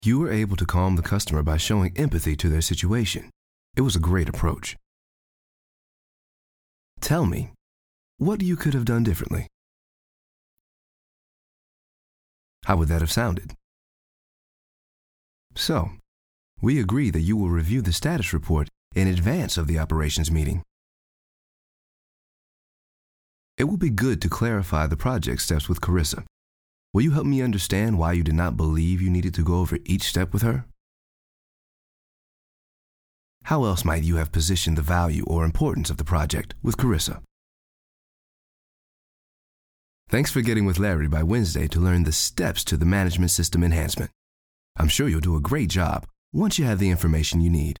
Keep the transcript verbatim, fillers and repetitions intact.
You were able to calm the customer by showing empathy to their situation. It was a great approach. Tell me, what you could have done differently? How would that have sounded? So, we agree that you will review the status report in advance of the operations meeting. It will be good to clarify the project steps with Carissa. Will you help me understand why you did not believe you needed to go over each step with her? How else might you have positioned the value or importance of the project with Carissa? Thanks for getting with Larry by Wednesday to learn the steps to the management system enhancement. I'm sure you'll do a great job once you have the information you need.